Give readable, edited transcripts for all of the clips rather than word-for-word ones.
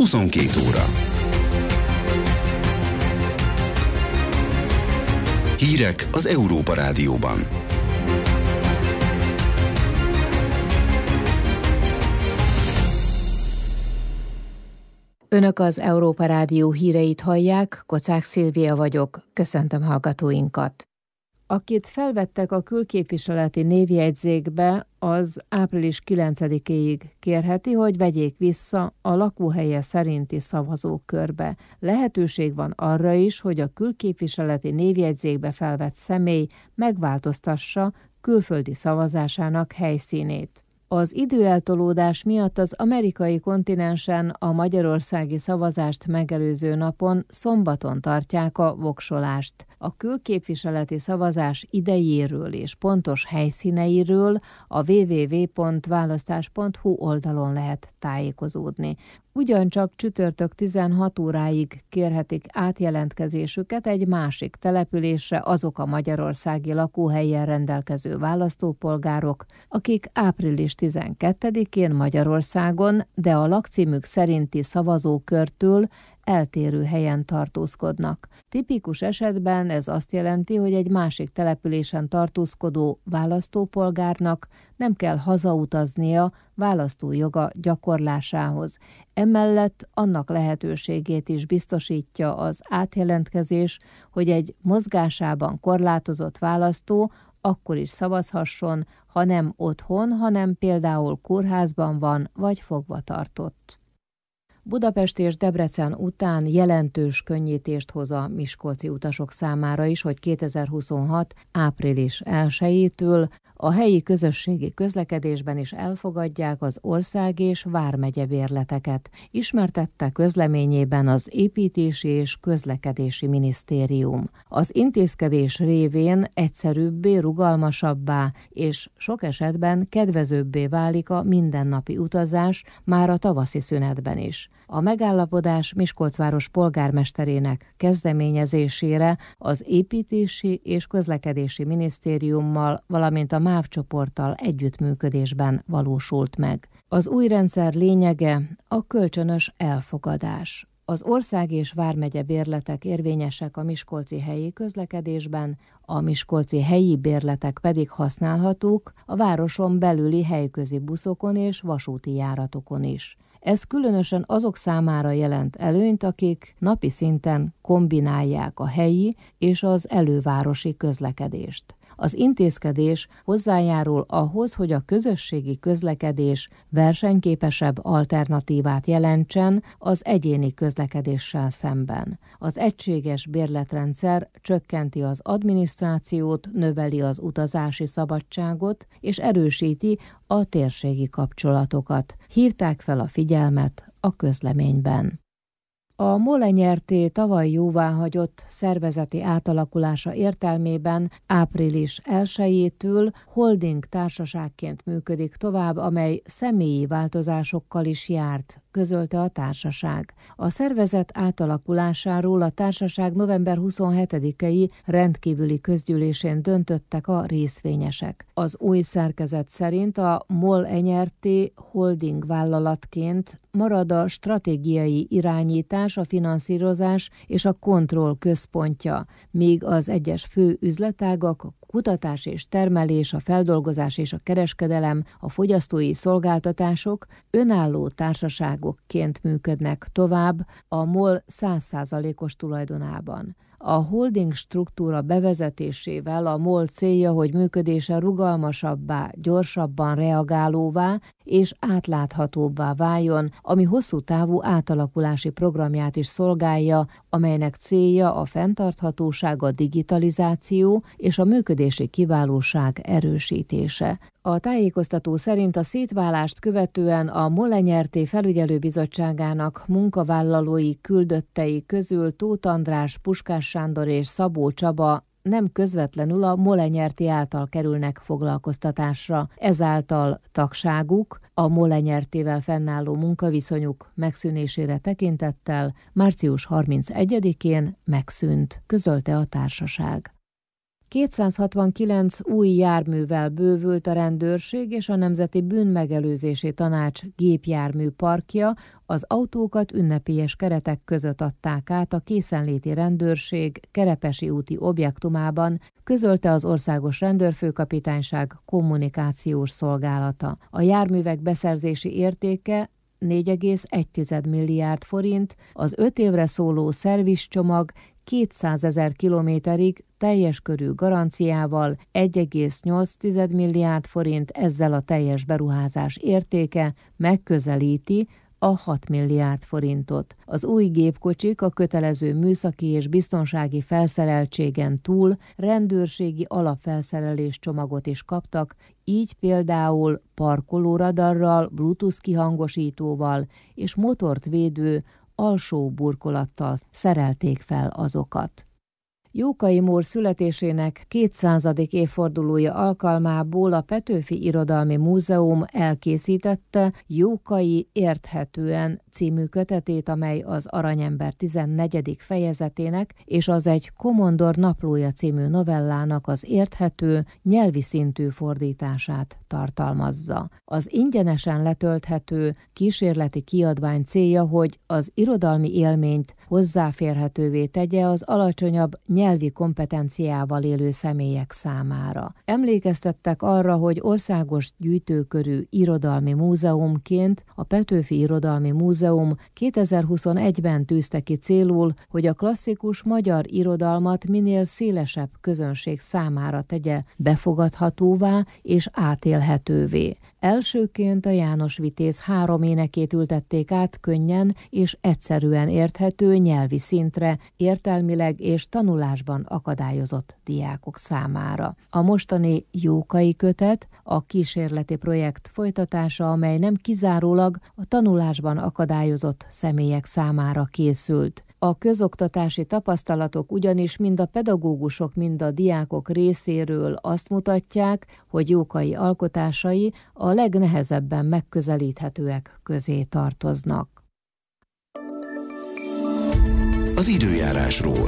22 óra. Hírek az Európa Rádióban. Önök az Európa Rádió híreit hallják, Kocák Szilvia vagyok, köszöntöm hallgatóinkat. Akit felvettek a külképviseleti névjegyzékbe, az április 9-éig kérheti, hogy vegyék vissza a lakóhelye szerinti szavazókörbe. Lehetőség van arra is, hogy a külképviseleti névjegyzékbe felvett személy megváltoztassa külföldi szavazásának helyszínét. Az időeltolódás miatt az amerikai kontinensen a magyarországi szavazást megelőző napon, szombaton tartják a voksolást. A külképviseleti szavazás idejéről és pontos helyszíneiről a www.választás.hu oldalon lehet tájékozódni. Ugyancsak csütörtök 16 óráig kérhetik átjelentkezésüket egy másik településre azok a magyarországi lakóhelyen rendelkező választópolgárok, akik április 12-én Magyarországon, de a lakcímük szerinti szavazókörtől eltérő helyen tartózkodnak. Tipikus esetben ez azt jelenti, hogy egy másik településen tartózkodó választópolgárnak nem kell hazautaznia választójoga gyakorlásához. Emellett annak lehetőségét is biztosítja az átjelentkezés, hogy egy mozgásában korlátozott választó akkor is szavazhasson, ha nem otthon, hanem például kórházban van vagy fogva tartott. Budapest és Debrecen után jelentős könnyítést hoz a miskolci utasok számára is, hogy 2026. április 1-től a helyi közösségi közlekedésben is elfogadják az ország és vármegye bérleteket, ismertette közleményében az Építési és Közlekedési Minisztérium. Az intézkedés révén egyszerűbbé, rugalmasabbá és sok esetben kedvezőbbé válik a mindennapi utazás már a tavaszi szünetben is. A megállapodás Miskolcváros polgármesterének kezdeményezésére az Építési és Közlekedési Minisztériummal, valamint a MÁV csoporttal együttműködésben valósult meg. Az új rendszer lényege a kölcsönös elfogadás. Az ország és vármegye bérletek érvényesek a miskolci helyi közlekedésben, a miskolci helyi bérletek pedig használhatók a városon belüli helyközi buszokon és vasúti járatokon is. Ez különösen azok számára jelent előnyt, akik napi szinten kombinálják a helyi és az elővárosi közlekedést. Az intézkedés hozzájárul ahhoz, hogy a közösségi közlekedés versenyképesebb alternatívát jelentsen az egyéni közlekedéssel szemben. Az egységes bérletrendszer csökkenti az adminisztrációt, növeli az utazási szabadságot és erősíti a térségi kapcsolatokat. Hívták fel a figyelmet a közleményben. A MOL Nyrt. Tavaly jóváhagyott szervezeti átalakulása értelmében április 1-től holding társaságként működik tovább, amely személyi változásokkal is járt, közölte a társaság. A szervezet átalakulásáról a társaság november 27-i rendkívüli közgyűlésén döntöttek a részvényesek. Az új szerkezet szerint a MOL Nyrt. Holding vállalatként marad a stratégiai irányítás, a finanszírozás és a kontroll központja, míg az egyes fő üzletágak, a kutatás és termelés, a feldolgozás és a kereskedelem, a fogyasztói szolgáltatások önálló társaságokként működnek tovább a MOL 100%-os tulajdonában. A holding struktúra bevezetésével a MOL célja, hogy működése rugalmasabbá, gyorsabban reagálóvá és átláthatóbbá váljon, ami hosszú távú átalakulási programját is szolgálja, amelynek célja a fenntarthatóság, a digitalizáció és a működési kiválóság erősítése. A tájékoztató szerint a szétválást követően a MOL Nyrt. Felügyelőbizottságának munkavállalói küldöttei közül Tóth András, Puskás Sándor és Szabó Csaba nem közvetlenül a MOL Nyrt. Által kerülnek foglalkoztatásra. Ezáltal tagságuk a MOL Nyrt.-vel fennálló munkaviszonyuk megszűnésére tekintettel március 31-én megszűnt, közölte a társaság. 269 új járművel bővült a rendőrség és a Nemzeti Bűnmegelőzési Tanács gépjármű parkja, az autókat ünnepélyes keretek között adták át a készenléti rendőrség Kerepesi úti objektumában, közölte az Országos Rendőrfőkapitányság kommunikációs szolgálata. A járművek beszerzési értéke 4,1 milliárd forint, az 5 évre szóló szervizcsomag 200 000 kilométerig teljes körű garanciával 1,8 milliárd forint, ezzel a teljes beruházás értéke megközelíti a 6 milliárd forintot. Az új gépkocsik a kötelező műszaki és biztonsági felszereltségen túl rendőrségi alapfelszerelés csomagot is kaptak, így például parkolóradarral, Bluetooth kihangosítóval és motort védő alsó burkolattal szerelték fel azokat. Jókai Mór születésének 200. évfordulója alkalmából a Petőfi Irodalmi Múzeum elkészítette Jókai érthetően című kötetét, amely az Aranyember 14. fejezetének és az Egy komondor naplója című novellának az érthető, nyelvi szintű fordítását tartalmazza. Az ingyenesen letölthető kísérleti kiadvány célja, hogy az irodalmi élményt hozzáférhetővé tegye az alacsonyabb nyelvi kompetenciával élő személyek számára. Emlékeztettek arra, hogy országos gyűjtőkörű irodalmi múzeumként a Petőfi Irodalmi Múzeum 2021-ben tűzte ki célul, hogy a klasszikus magyar irodalmat minél szélesebb közönség számára tegye befogadhatóvá és átélhetővé. Elsőként a János Vitéz 3 énekét ültették át könnyen és egyszerűen érthető nyelvi szintre, értelmileg és tanulásban akadályozott diákok számára. A mostani Jókai kötet a kísérleti projekt folytatása, amely nem kizárólag a tanulásban akadályozott személyek számára készült. A közoktatási tapasztalatok ugyanis mind a pedagógusok, mind a diákok részéről azt mutatják, hogy Jókai alkotásai a legnehezebben megközelíthetőek közé tartoznak. Az időjárásról.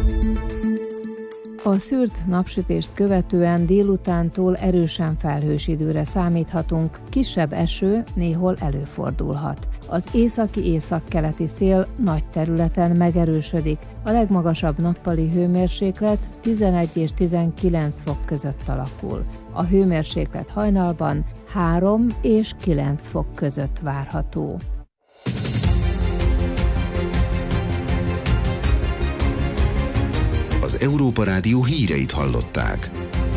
A szűrt napsütést követően délutántól erősen felhős időre számíthatunk, kisebb eső néhol előfordulhat. Az északi-északkeleti szél nagy területen megerősödik, a legmagasabb nappali hőmérséklet 11 és 19 fok között alakul. A hőmérséklet hajnalban 3 és 9 fok között várható. Az Európa Rádió híreit hallották.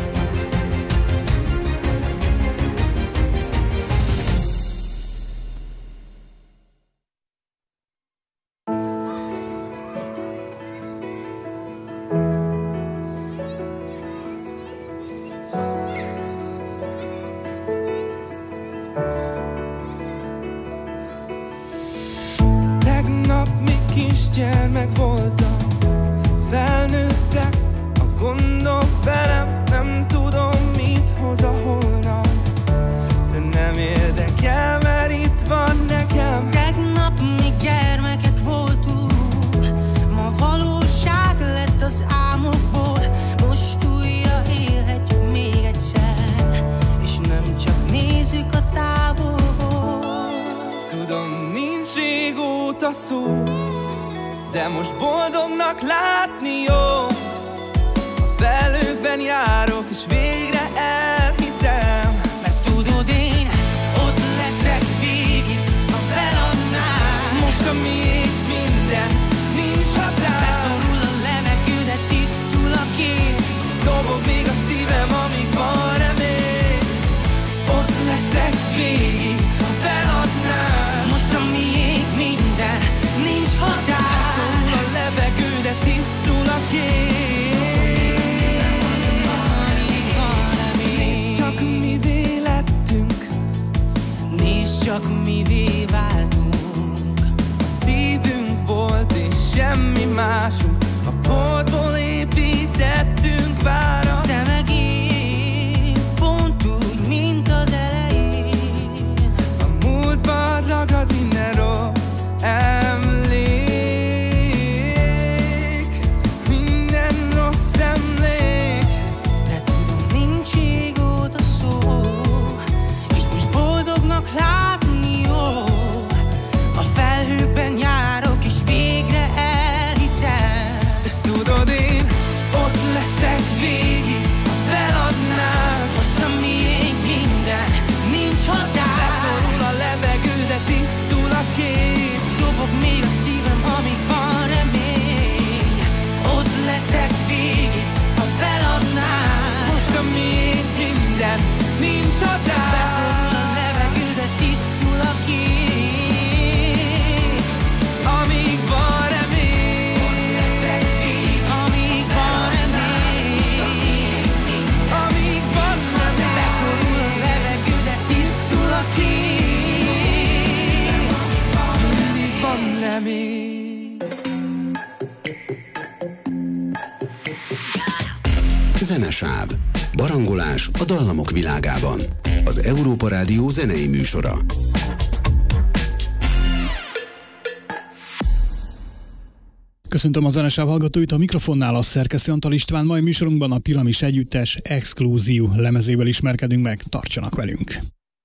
Tegnap még kisgyermek voltam, felnőttek a gondok velem, nem tudom mit hoz a holnap, de nem érdekel, mert itt van nekem. Tegnap még gyermekek voltunk, ma valóság lett az álmokból, most újra élhetjük még egyszer, és nem csak nézzük a távolból. Tudom, nincs régóta szó, de most boldognak látni jó. A felhőkben járok, és végre elhiszem, Mert tudod, én ott leszek végig, ha feladnál. most a miénk minden, nincs határ. Beszorul a levegő, de tisztul a kép. Dobog még a szívem, amíg van remény. Ott leszek végig, ha feladnál. Most a miénk minden, nincs határ. Beszorul a levegő, de tisztul a kép. Nézd csak, mivé lettünk, Nézd csak, mivé váltunk. a szívünk volt és semmi másunk. A portból építettünk várat. Te meg én, pont úgy, mint az elején. A múltban ragad minden rossz emlék, minden leszek végig, ha feladnád. Most a miénk minden, nincs határ. Beszorul a levegő, de tisztul a kép. Amíg van remény, ott leszek végig, amíg van remény. amíg van remény. Beszorul a levegő, de tisztul a kép. Mindig van remény. Zenesáv. Barangolás a dallamok világában. Az Európa Rádió zenei műsora. Köszöntöm a Zenesáv hallgatóit, a mikrofonnál a szerkesztő Antal István, mai műsorunkban a Piramis együttes exkluzív lemezével ismerkedünk meg, tartsanak velünk!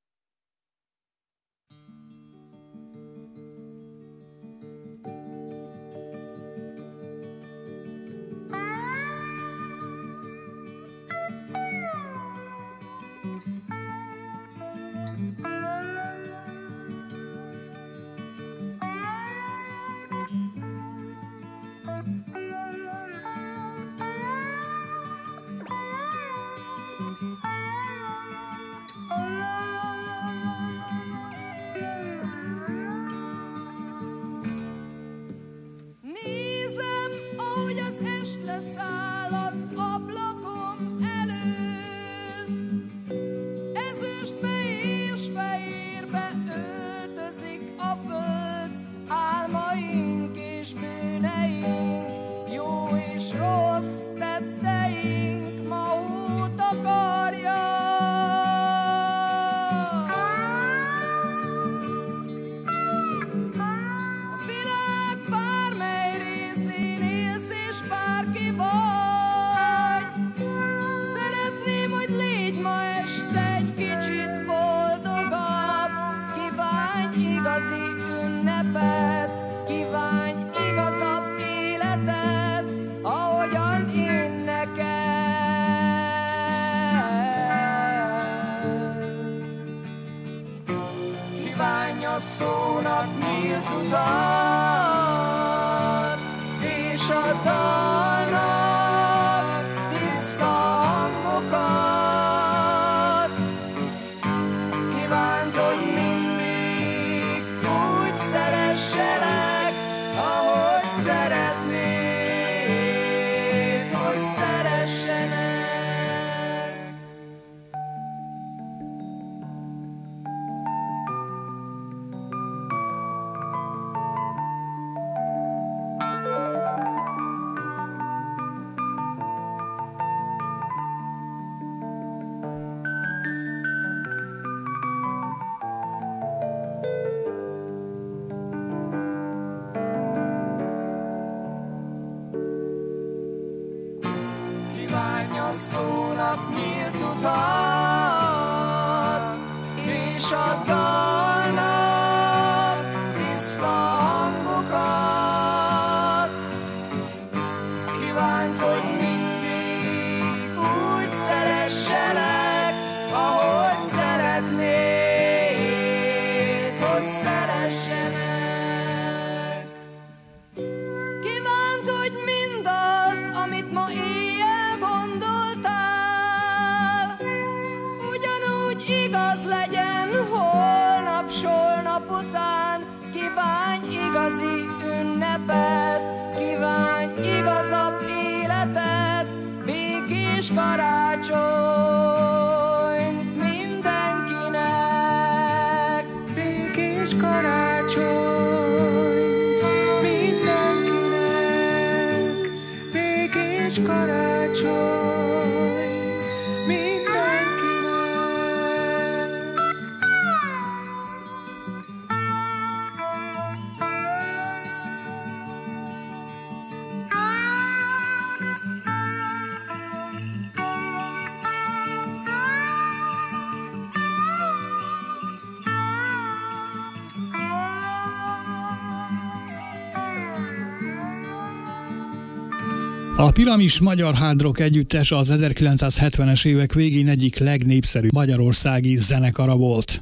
A Piramis magyar hard rock együttes az 1970-es évek végén egyik legnépszerűbb magyarországi zenekara volt.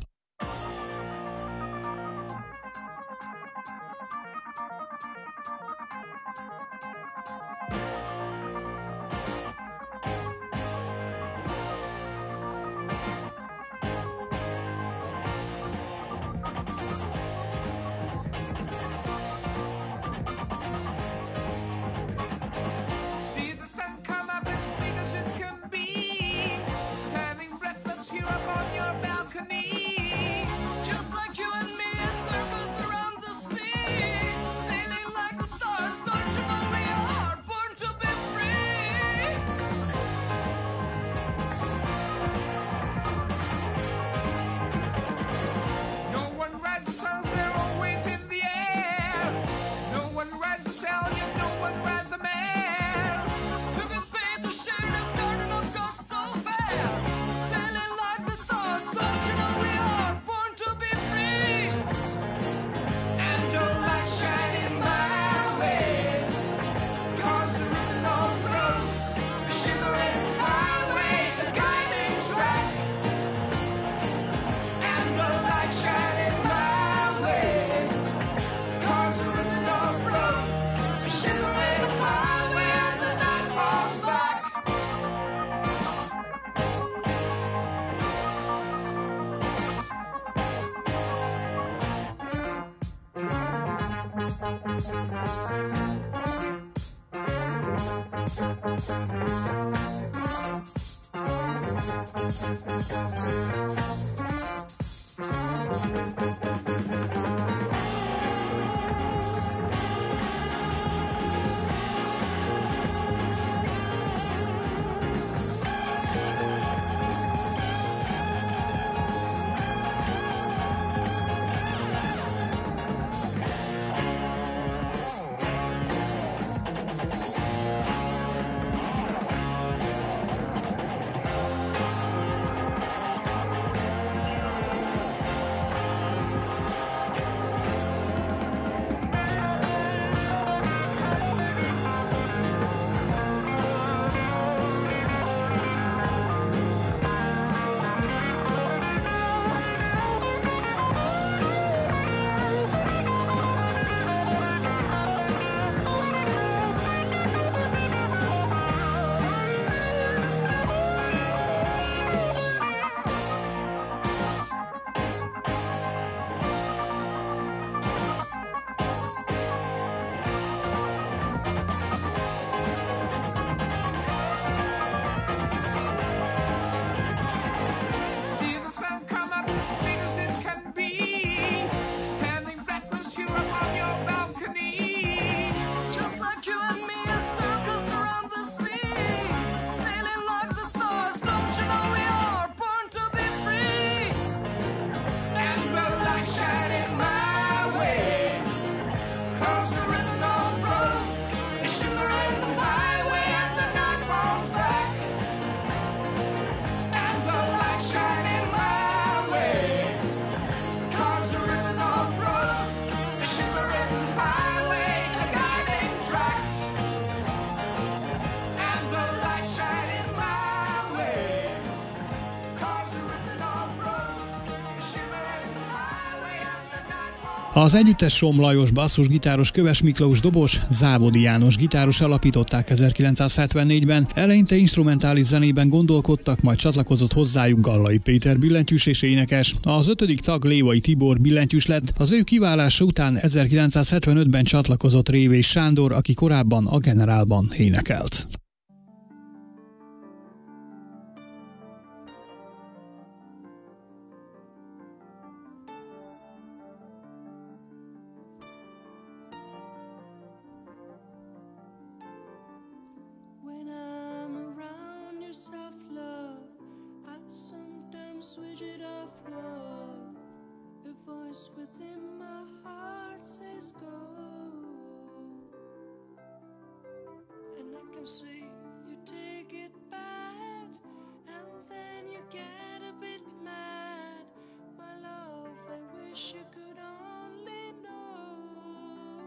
Az együttes Somm Lajos basszusgitáros, Köves Miklós dobos, Zábodi János gitáros alapították 1974-ben. Eleinte instrumentális zenében gondolkodtak, majd csatlakozott hozzájuk Gallai Péter billentyűs és énekes. Az 5. tag Lévai Tibor billentyűs lett. Az ő kiválása után 1975-ben csatlakozott Révés Sándor, aki korábban a Generálban énekelt. Within my heart says go, and I can see you take it bad, and then you get a bit mad. My love, I wish you could only know.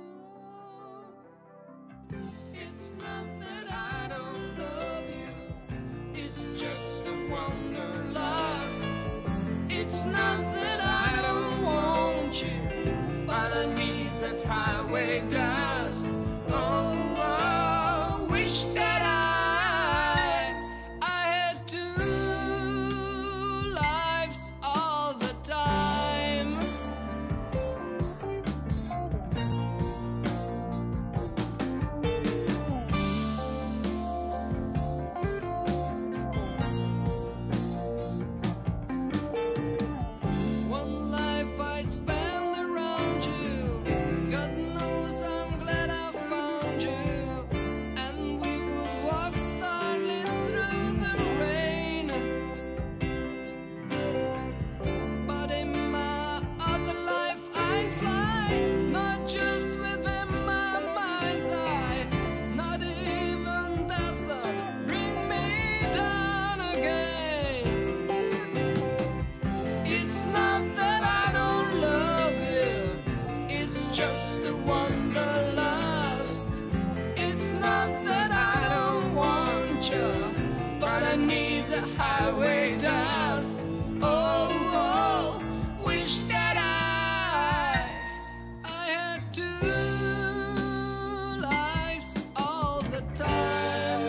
It's not that I don't love you, it's just a wanderlust. It's not that I don't want you, but I need that highway dust. Oh, oh, wish that I had two lives all the time. One life I'd spend around you, God knows I'm glad I found you, and we would walk starlit through the rain. But in my other life I'd fly, not just within my mind's eye, not even death would bring me down again. It's not that I don't love you, it's just a wanderlust. It's not that I don't want you, but I need the highway dust. Oh, oh, wish that I had two lives all the time.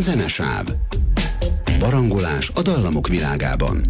Zenesáv. Barangolás a dallamok világában.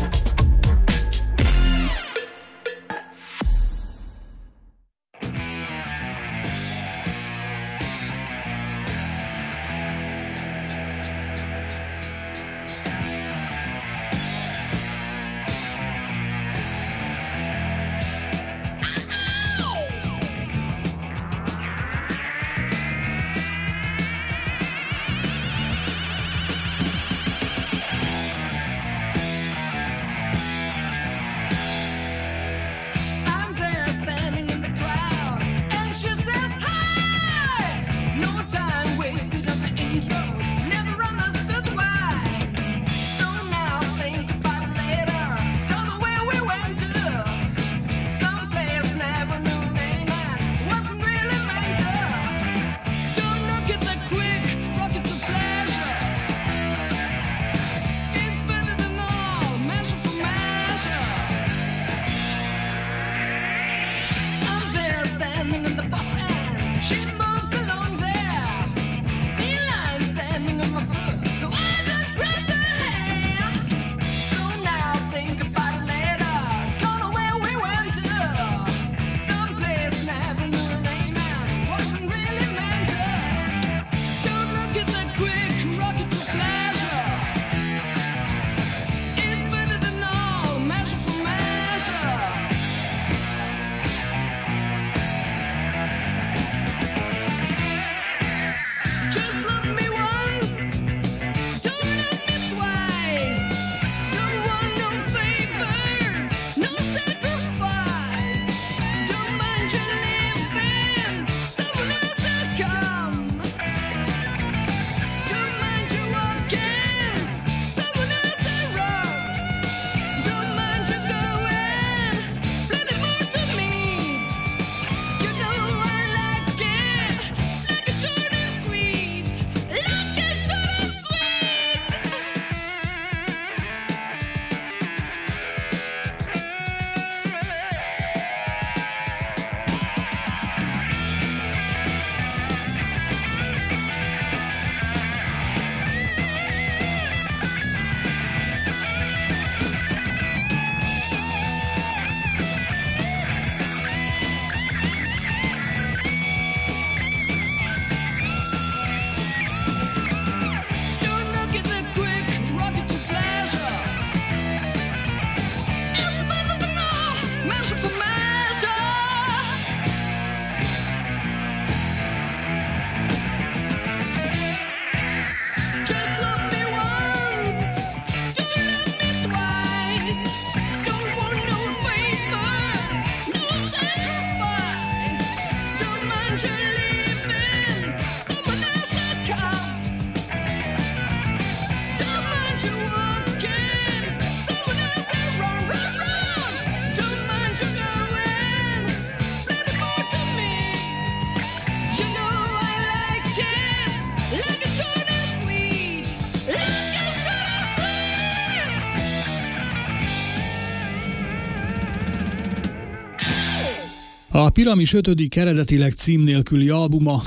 A Piramis 5. eredetileg cím nélküli albuma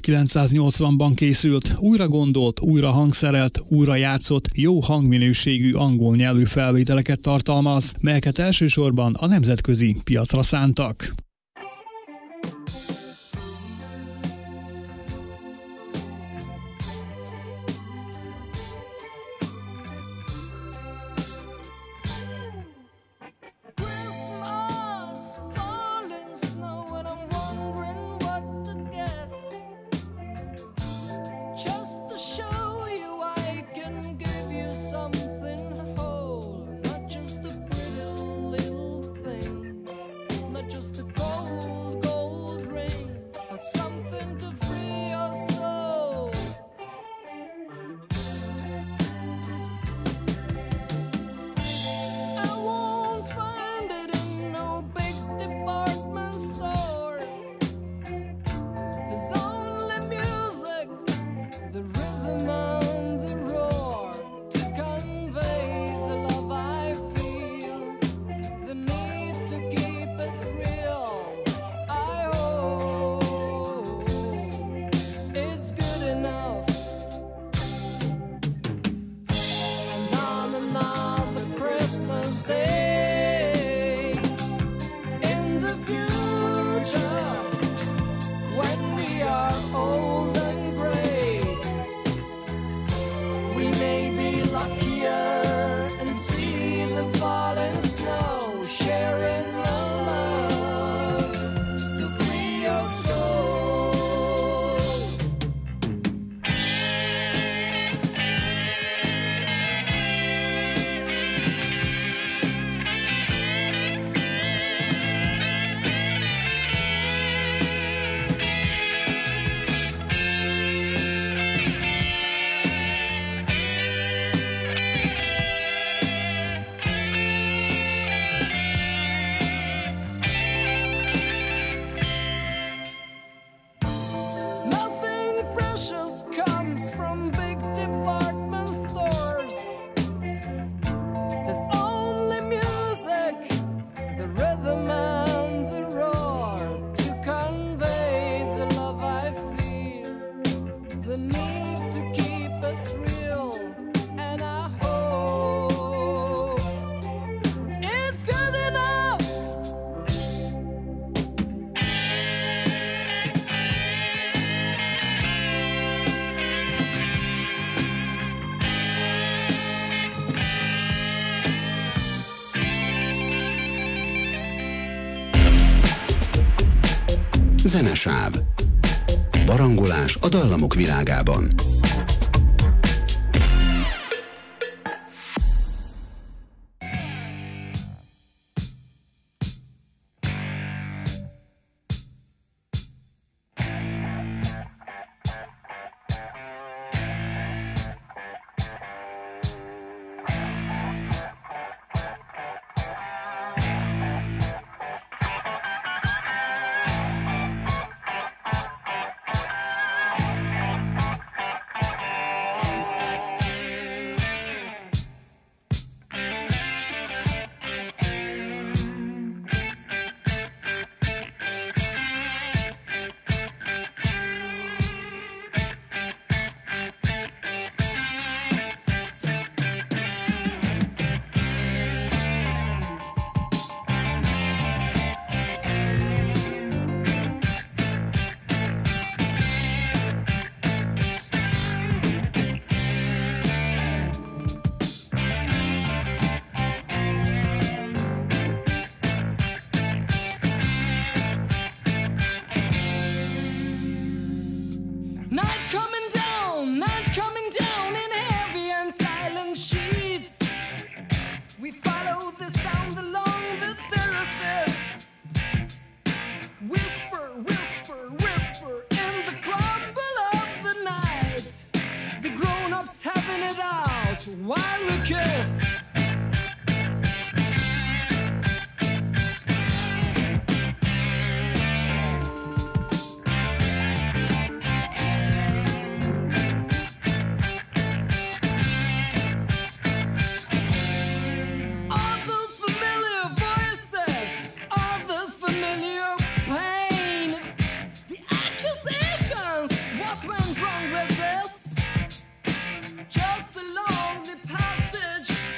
1980-ban készült, újra gondolt, újra hangszerelt, újra játszott, jó hangminőségű angol nyelvű felvételeket tartalmaz, melyeket elsősorban a nemzetközi piacra szántak. Just the the falling snow, sharing the love to free your soul. Nothing precious comes from big department stores. There's only music, the rhythm and the roar to convey the love I feel, the need to keep it real, and I hope it's good enough. Zenesáv. Barangolás a dallamok világában. Night coming down in heavy and silent sheets. We follow the sound along the terraces. Whisper, whisper, whisper in the crumble of the night. The grown-ups having it out while we kiss. What went wrong with this? Just a lonely passage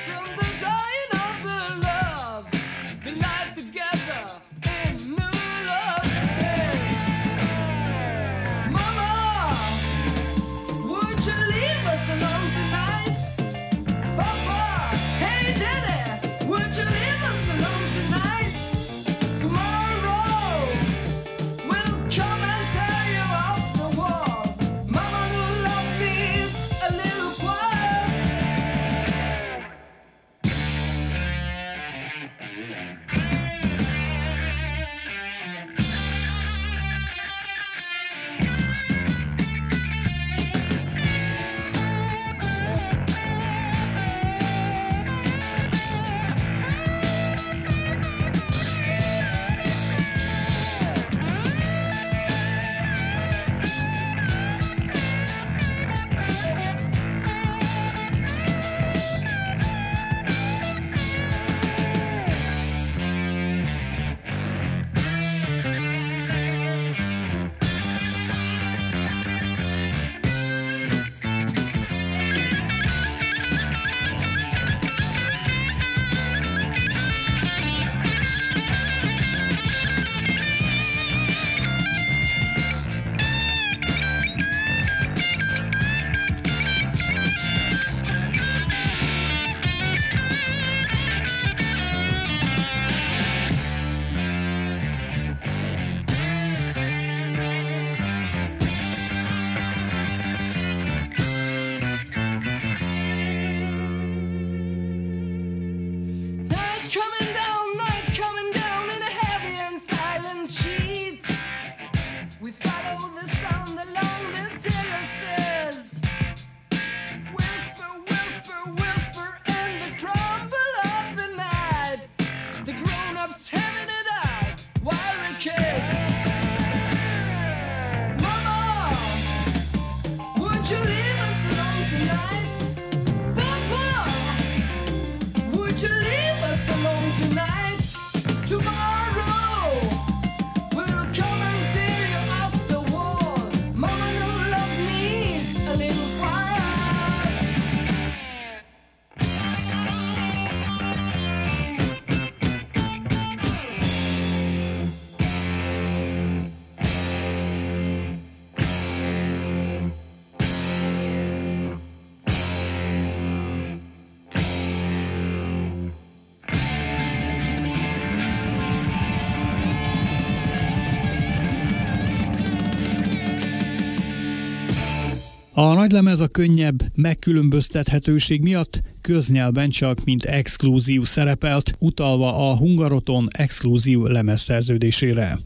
A nagylemez a könnyebb megkülönböztethetőség miatt köznyelven csak mint exkluzív szerepelt, utalva a Hungaroton exkluzív lemezszerződésére.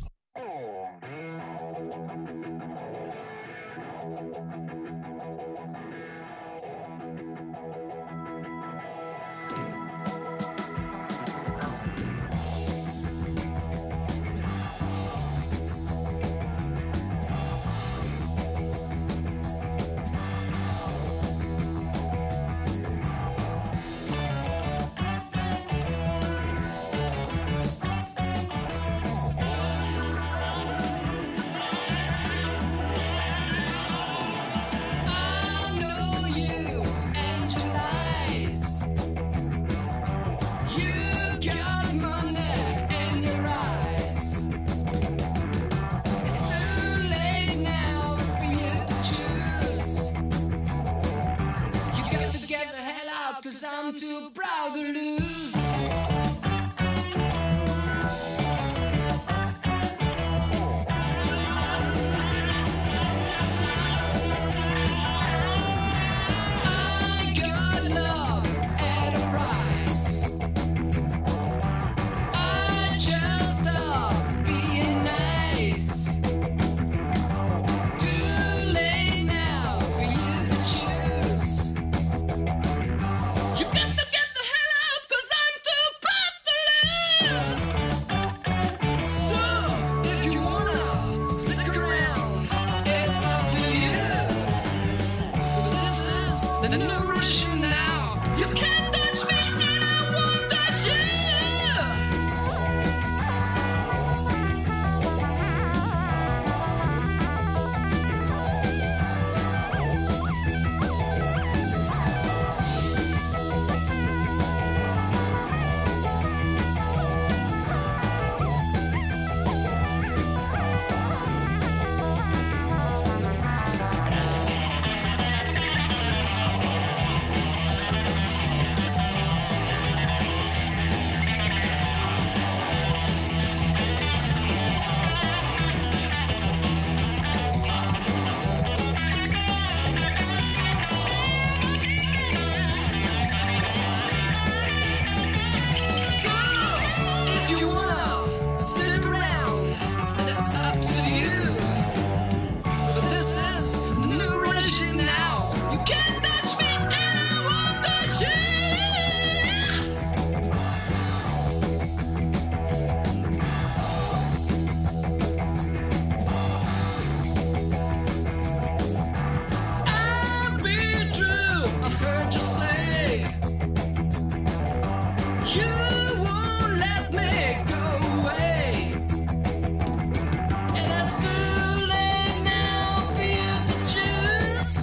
I'm too proud to lose. I got love at a price. I just stop being nice. Too late now for you to choose. You got to get the hell out, 'cause I'm too proud to lose. So, if you wanna stick around, it's up to you. This is the new regime now. You can't touch me and I won't touch you. So, if you wanna stick around, that's up to you. But this is the new regime now. You can't touch me and I won't touch you. I'll be true, I heard you say. You won't let me go away. And it's too late now for you to choose.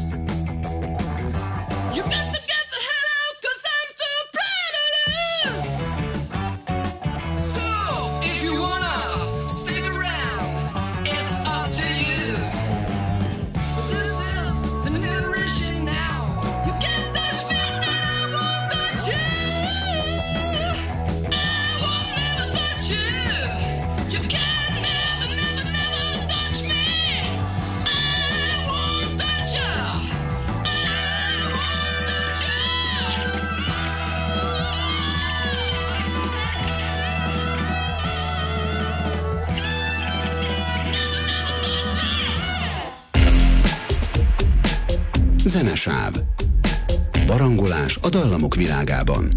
You got to get the hell out, 'cause I'm too proud to lose. So, if you wanna stick around, it's up to you. But this is the new regime now. You can't touch me and I won't touch you. I won't never touch you. You can never, never, never touch me. I won't touch you. I won't touch you. Zenesáv. Barangolás a dallamok világában.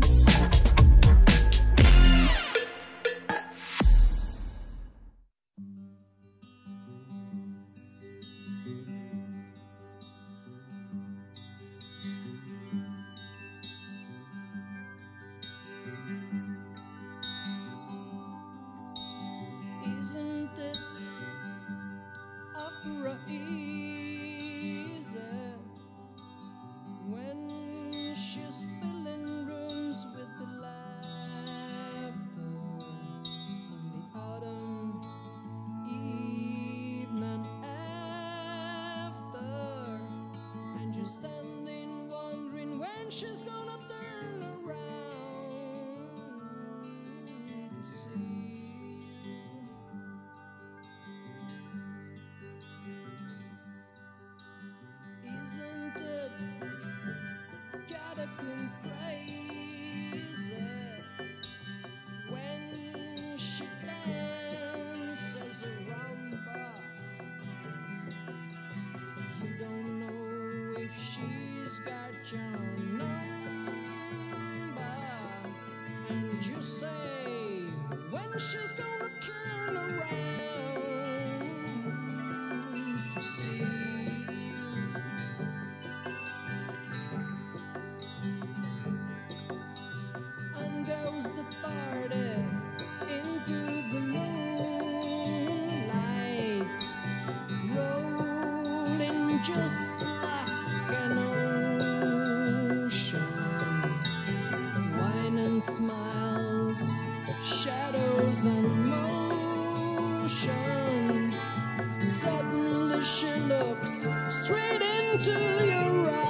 Isn't it opera easy when she's filling rooms gonna say when she's gonna turn around to see you. And goes the party into the moonlight, rolling just like an ocean. Wine and smiles, shadows and motion. Suddenly she looks straight into your eyes.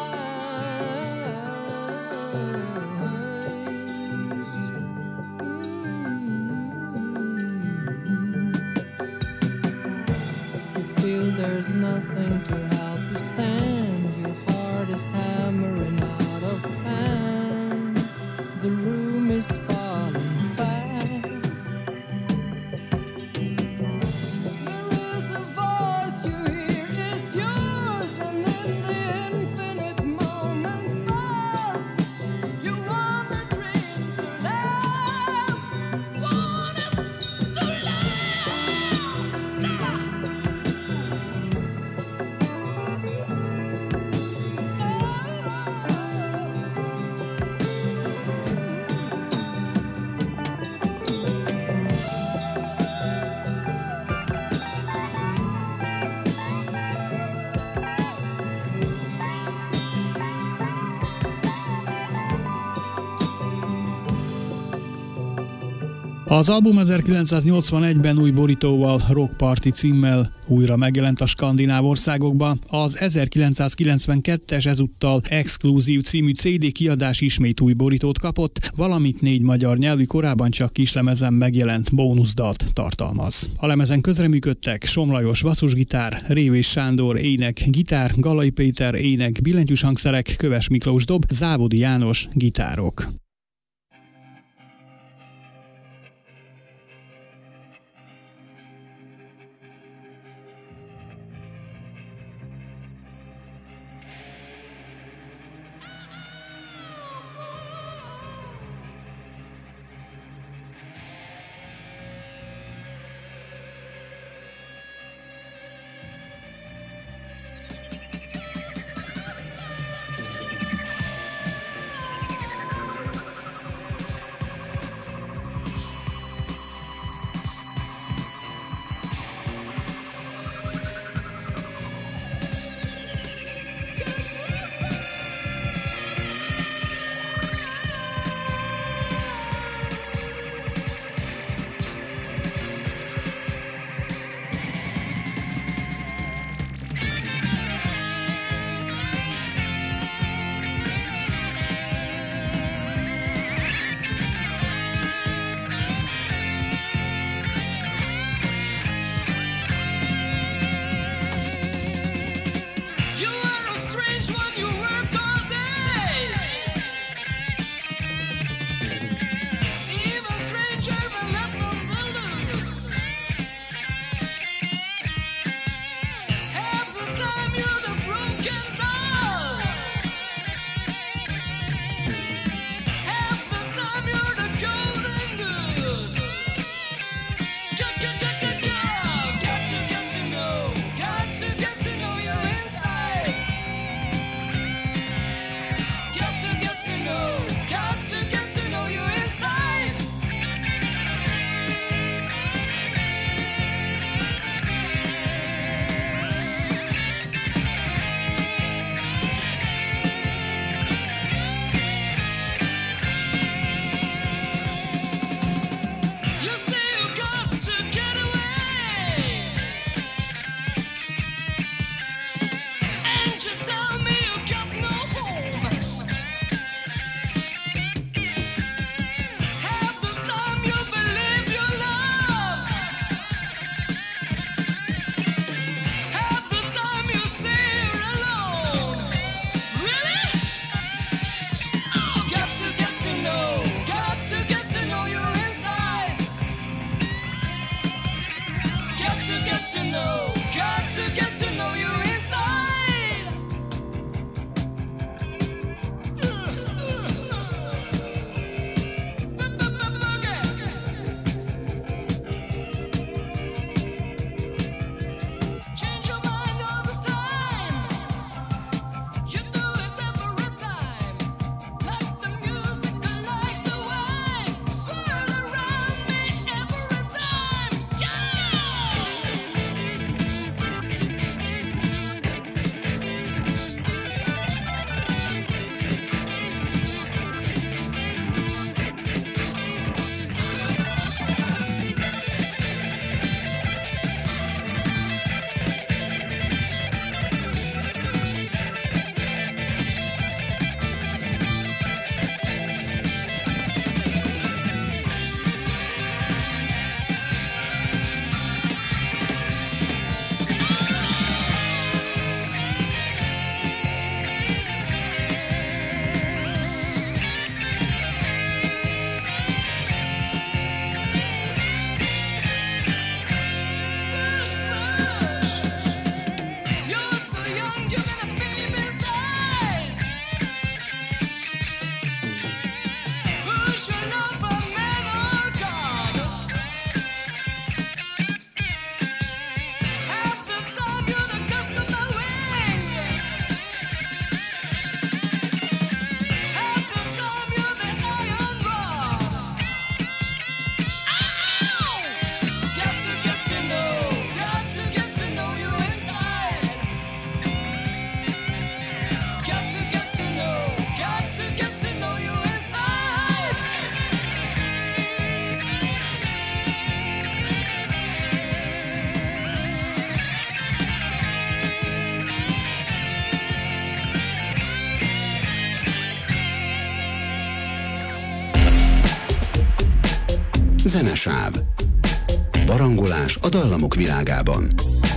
You feel there's nothing to help you stand. Your heart is hammering out of hand. The room is falling fast. There is a voice you hear, it's yours, and in the infinite moments pass. You want the dream to last, want it to last. Az album 1981-ben új borítóval, Rock Party címmel újra megjelent a skandináv országokba. Az 1992-es ezúttal Exkluzív című CD kiadás ismét új borítót kapott, valamint 4 magyar nyelvű, korábban csak kislemezen megjelent bónuszdalt tartalmaz. A lemezen közreműködtek Somm Lajos basszusgitár, Révés Sándor ének, gitár, Gallai Péter ének, billentyűs hangszerek, Köves Miklós dob, Závodi János gitárok. Zenesáv. Barangolás a dallamok világában.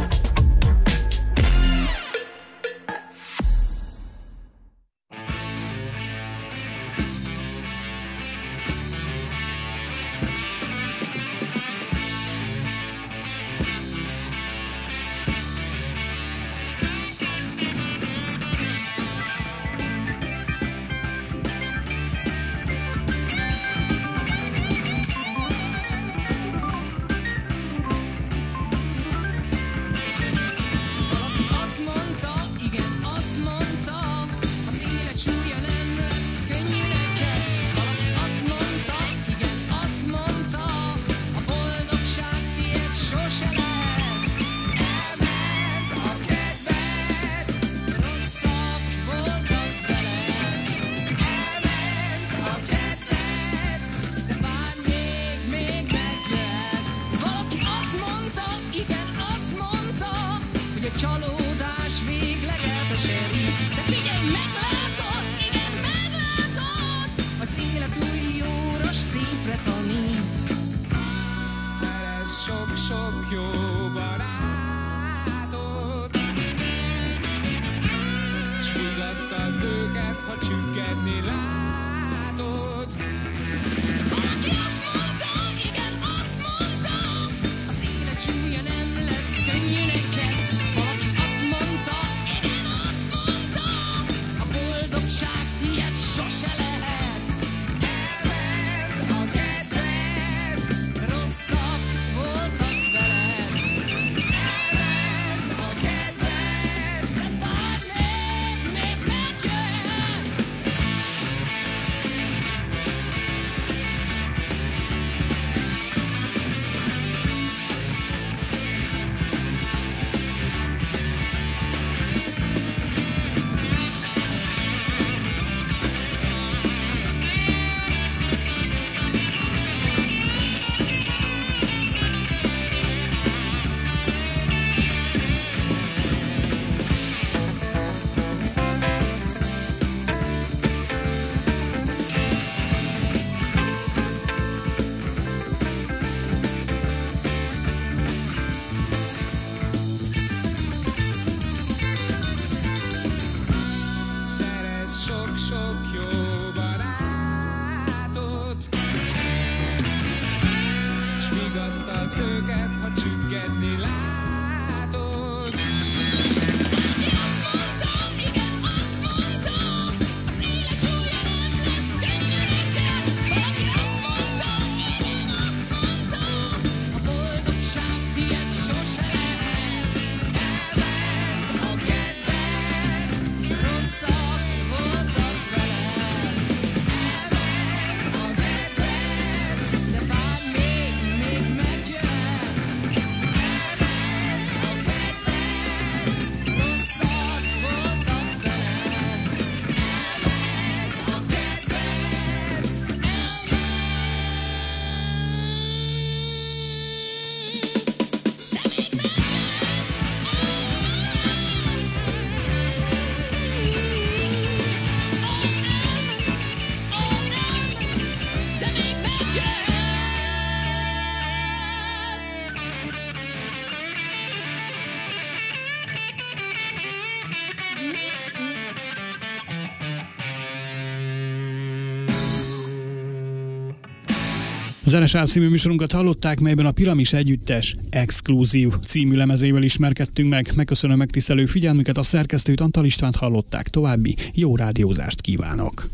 Zenesáv című műsorunkat hallották, melyben a Piramis Együttes Exkluzív című lemezével ismerkedtünk meg. Megköszönöm megtisztelő figyelmüket, a szerkesztőt, Antal Istvánt hallották. További jó rádiózást kívánok!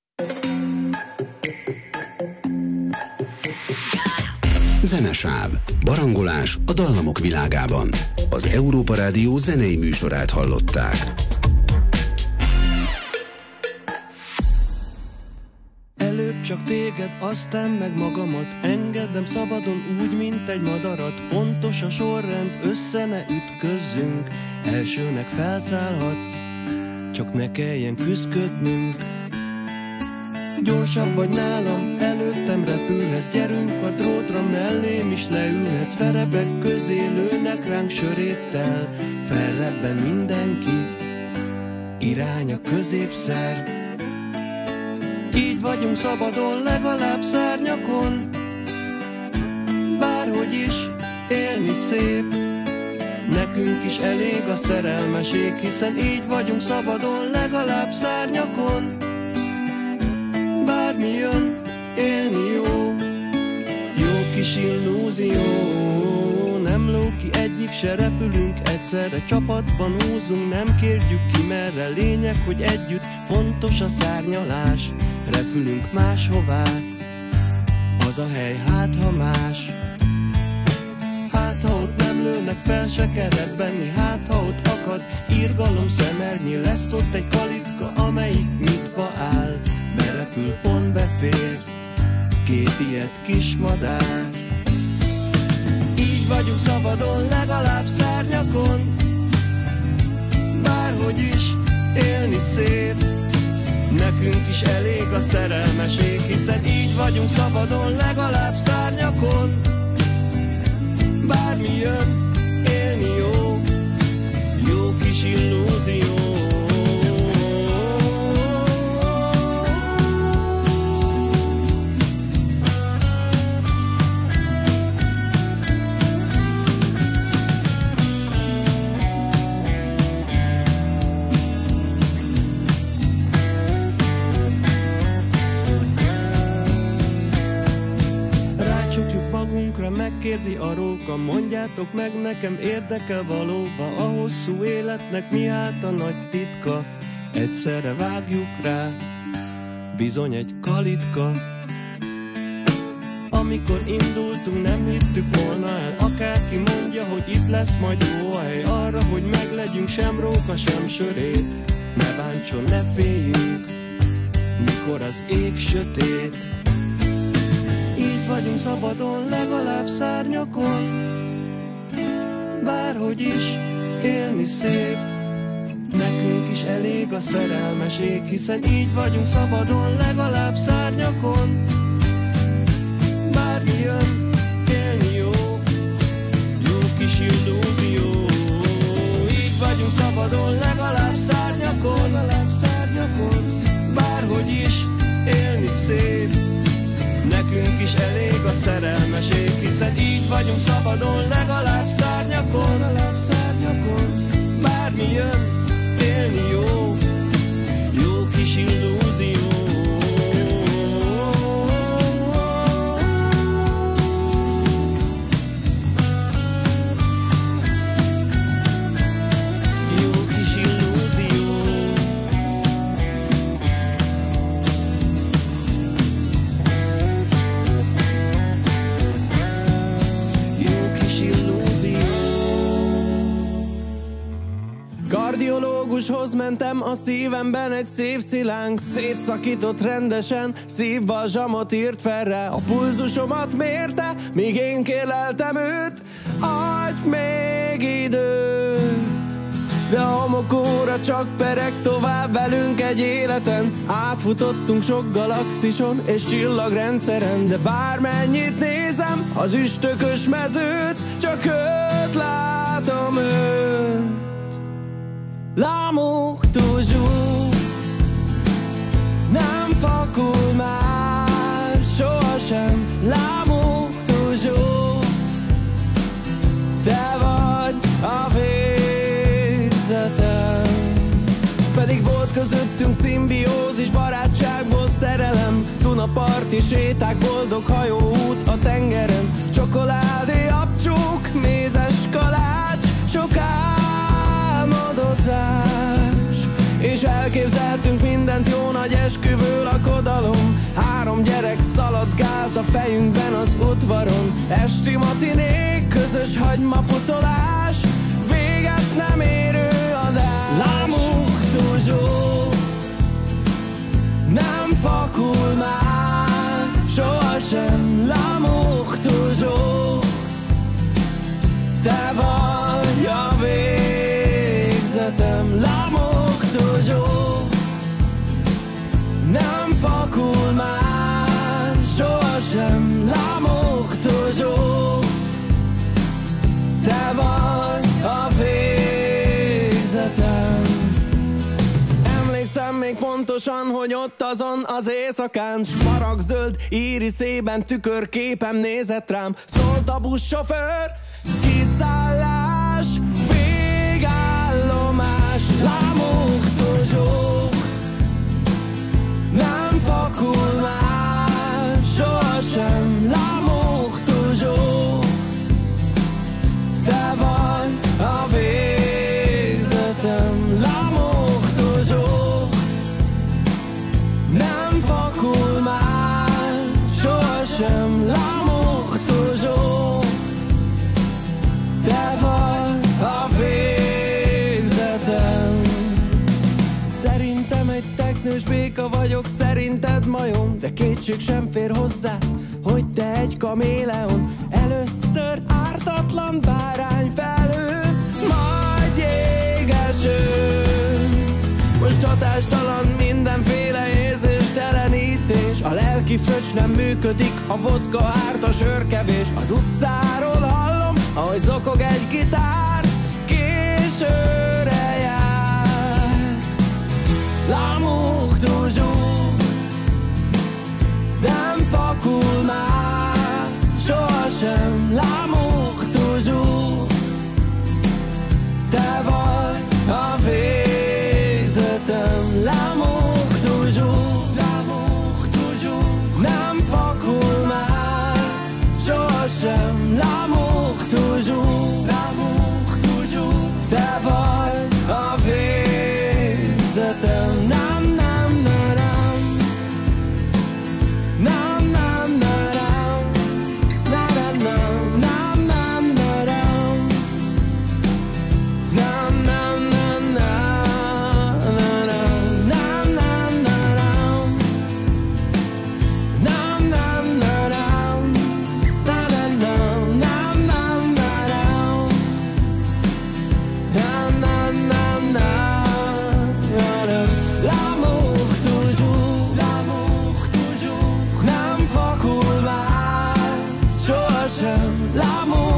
Zenesáv. Barangolás a dallamok világában. Az Európa Rádió zenei műsorát hallották. Előbb csak téged, aztán meg magamat. Engedem szabadon úgy, mint egy madarat. Fontos a sorrend, össze ne ütközzünk. Elsőnek felszállhatsz, csak ne kelljen küszködnünk. Gyorsabb vagy nálam, előttem repülhetsz. Gyerünk a drótra, mellém is leülhetsz. Verebek közé lőnek ránk söréttel. Felrebben mindenki, irány a középszer. Így vagyunk szabadon, legalább szárnyakon. szép. Nekünk is elég a szerelmeség, hiszen így vagyunk szabadon, legalább szárnyakon. Bármi jön, élni jó, jó kis illúzió. Nem ló ki egyik se, repülünk egyszerre, csapatban úzunk, nem kérdjük ki merre. Lényeg, hogy együtt, fontos a szárnyalás. Repülünk máshová, az a hely, hát ha más. Hát ha ott nem lőnek fel, se kell rebbenni. Hát ha ott akad irgalom szemernyi, lesz ott egy kalitka, amelyik nyitva áll. Berepül, pont befér két ilyet kis madár. Így vagyunk szabadon, legalább szárnyakon. Bárhogy is élni szép. Nekünk is elég a szerelmeség, hiszen így vagyunk szabadon, legalább szárnyakon. Bármi jön, élni jó, jó kis illúzió. Megkérdi a róka, mondjátok meg nekem, érdekel valóban a hosszú életnek mi hát a nagy titka? Egyszerre vágjuk rá, bizony egy kalitka. Amikor indultunk, nem hittük volna el, akárki mondja, hogy itt lesz majd jó hely arra, hogy meglegyünk, sem róka, sem sörét. Ne bántson, ne féljünk, mikor az ég sötét. Így vagyunk szabadon, legalább szárnyakon. Bárhogy is élni szép. Nekünk is elég a szerelmeség, hiszen így vagyunk szabadon, legalább szárnyakon. Bármi jön, élni jó, jó kis illúzió. Így vagyunk szabadon, legalább szárnyakon, bárhogy is élni szép. Nekünk is elég a szerelmeség, hiszen így vagyunk szabadon, legalább szárnyakon. Bármi jön, élni jó, jó kis illúzió. Kardiológushoz mentem, a szívemben egy szívszilánk szétszakított rendesen, szívbalzsamot írt fel rá. A pulzusomat mérte, míg én kérleltem őt, adj még időt. De a homokóra csak pereg tovább velünk egy életen. Átfutottunk sok galaxison és csillagrendszeren, de bármennyit nézem az üstökös mezőt, csak őt látom, őt. L'amour toujours nem fakul már sohasem. L'amour toujours, te vagy a végzetem. Pedig volt közöttünk szimbiózis, barátságból szerelem, Dunaparti séták, boldog hajóút a tengeren, csokoládé, abcsók, mézes kalács, sok álmodozás. És elképzeltünk mindent, jó nagy esküvő lakodalom. 3 gyerek szaladgált a fejünkben az udvaron. Esti matinék, közös hagymapucolás, véget nem érő adás. L'amour toujours nem fakul már sohasem. L'amour toujours, te vagy a végzetem. L'amour toujours nem fakul már sohasem. L'amour toujours, te vagy a végzetem. Emlékszem még pontosan, hogy ott azon az éjszakán, smaragdzöld íriszében tükörképem nézett rám. Szólt a buszsofőr, leszállás, végállomás. L'amour toujours, nem fakul már sohasem. L'amour toujours, te vagy a végzetem. L'amour toujours, nem fakul már sohasem. L'amour toujours, te vagy a végzetem. Szerintem egy teknős béka vagyok, szerinted majom, de kétség sem fér hozzá, hogy te egy kaméleon. Először ártatlan bárányfelhő, majd jégeső. Most hatástalan mindenféle érzéstelenítés. A lelki fröccs nem működik, a vodka árt, a sörkevés. Az utcáról hallom, ahogy zokog egy gitár, későre jár. L'amour toujours, nem fakul már sohasem. L'amour toujours, te vagy a végzetem. L'amour toujours, nem fakul már sohasem. L'amour toujours, te vagy a végzetem. Nem, nem, nem, nem, nem, nem, nem, nem, nem, nem, nem, nem, nem, L'amour toujours, nem fakul már sohasem. L'amour